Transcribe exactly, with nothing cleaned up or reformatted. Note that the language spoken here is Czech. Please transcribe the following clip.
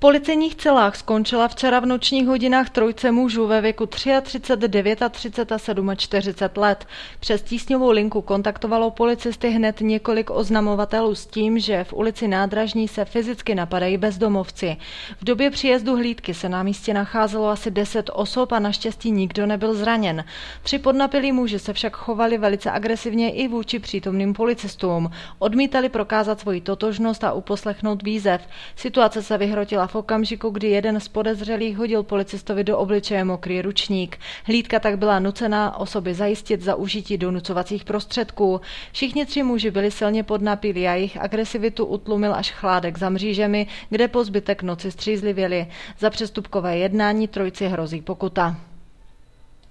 policejních celách skončila včera v nočních hodinách trojce mužů ve věku třicet tři, třicet devět a čtyřicet sedm let. Přes tísňovou linku kontaktovalo policisty hned několik oznamovatelů s tím, že v ulici Nádražní se fyzicky napadají bezdomovci. V době příjezdu hlídky se na místě nacházelo asi deset osob a naštěstí nikdo nebyl zraněn. Tři podnapilí muži se však chovali velice agresivně i vůči přítomným policistům. Odmítali prokázat svoji totožnost a uposlechnout výzev. Situace se vyhrotila v okamžiku, kdy jeden z podezřelých hodil policistovi do obličeje mokrý ručník. Hlídka tak byla nucená osoby zajistit za užití donucovacích prostředků. Všichni tři muži byli silně podnapilí a jejich agresivitu utlumil až chládek za mřížemi, kde po zbytek noci střízlivěli. Za přestupkové jednání trojci hrozí pokuta.